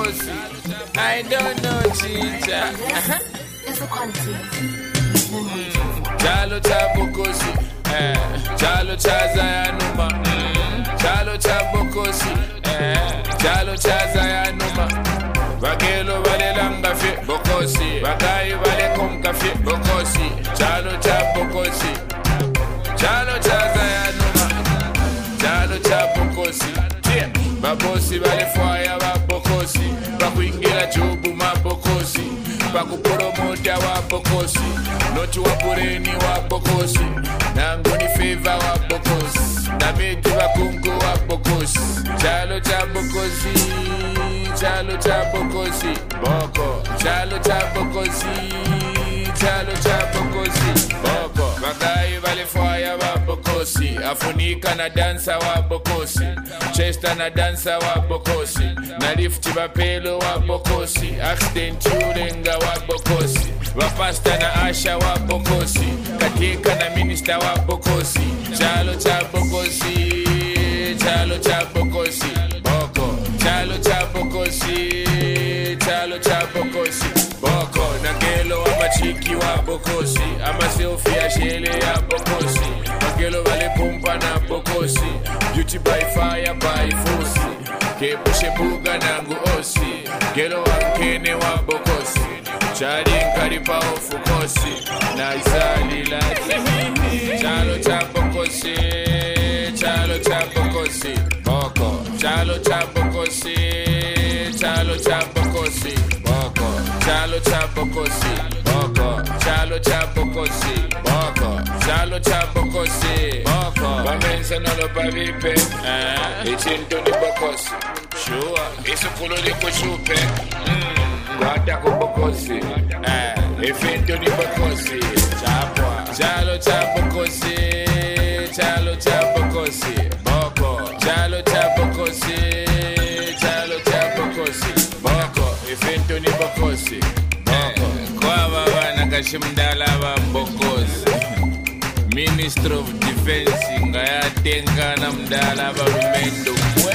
bokosi. I don't know chicha. It's a quality. Chalo cha bokosi. Chalo cha zayanuma. Chalo cha bokosi. Chalo cha zayanuma. Bagelo vale langa fi bokosi. Bagai vale konga fi bokosi. Chalo cha bokosi. Chalo cha zayanuma. Chalo cha bokosi. Babosi vale fire wa bokosi. Bakuingira jobu ma bokosi. Bakupromota wa bokosi. Noti wa bureni wa bokosi. Nangoni favor wa bokosi. Nameti wa kungu wa bokosi. Chalo cha bokosi. Chalo cha bokosi. Boko. Chalo cha bokosi. Chalo cha bokosi. Boko. Bagai vale fire wa bokosi. Afunika na dansa wa bokosi. Chester na dansa wa bokosi. Na lifti bapelo wa bokosi. Accident yulenga wa bokosi. Wapasta na asha wa bokosi. Katika na minister wa bokosi. Chalo cha bokosi. Chalo cha bokosi. Boko. Chalo cha bokosi. Chalo cha bokosi. Boko. Na gelo wa machiki wa bokosi. Ama selfie shele ya bokosi. Magelo vale pumpa na bokosi. Beauty by fire by force. Kebushe buga nangu osi. Gelo wankene wa bokosi. Chari nkaripa ofukosi. Na izali lati. Chalo cha bokosi. Chalo cha bokosi. Boko. Chalo cha bokosi. Chalo cha bokosi. Boko. Chalo cha bokosi. Boko. Chalo cha bokosi. Boko. Chalo cha bokosi. Boko. Bamenza nolo bavipe. Ichinto ni bokosi. Sure. Isukulu ni kushupe. Guarda con bokosi. Ifinto ni bokosi. Chapwa. Chalo cha bokosi. Chalo cha bokosi. Boko. Chalo cha bokosi. Chalo cha bokosi. Boko. Ifinto ni bokosi. Boko. Kwa baba nakashimdala wa bokosi. Minister of Defense ngayatenga na mdala wa rumendo.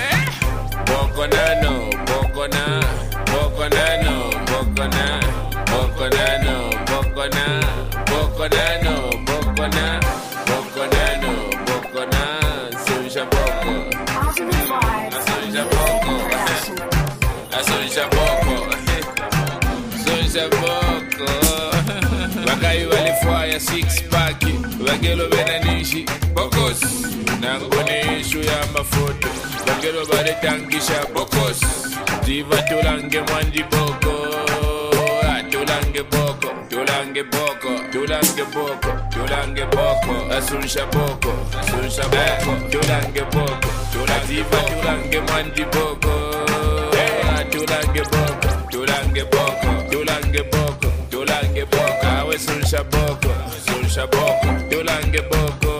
Boko nano, boko na, boko nano, boko na, boko nano, boko na, boko nano, boko na, boko nano, boko na, sunja boko, sunja boko, sunja boko, sunja boko. Bagai vale fire 6 pack, bagelo benanishi bokos. Nangone ishu ya mafoto, bagelo vale tangisha bokos. Diva tulange mwandi boko, tulange boko, tulange boko, tulange boko, tulange boko, asunsha boko, asunsha boko, tulange boko, diva tulange mwandi boko, tulange boko, tulange boko, tulange boko, tulange boko, awe sunsha boko, tulange boko,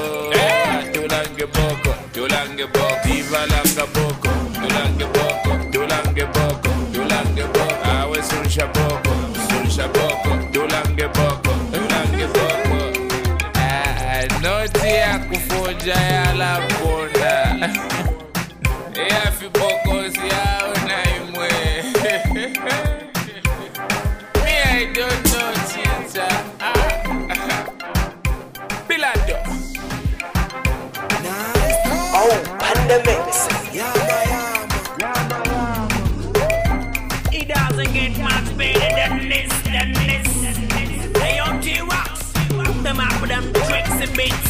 tulange boko, tulange boko, diva langa boko, tulange boko, tulange boko, tulange boko, awe sunsha boko, tulange boko, tulange boko. Noti ya kufoja ya la bonda. Ya fi boko si ya unaimwe. Me I don't know chicha. Pilado. Oh, Pandemix. It doesn't get much better than this, They on T-Rocks. Them up with them tricks and beats.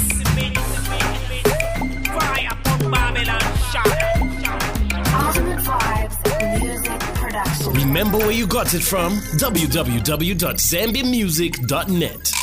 Fire from Babylon, shot. Ultimate Vibes Music Production. Remember where you got it from? www.zambiamusic.net.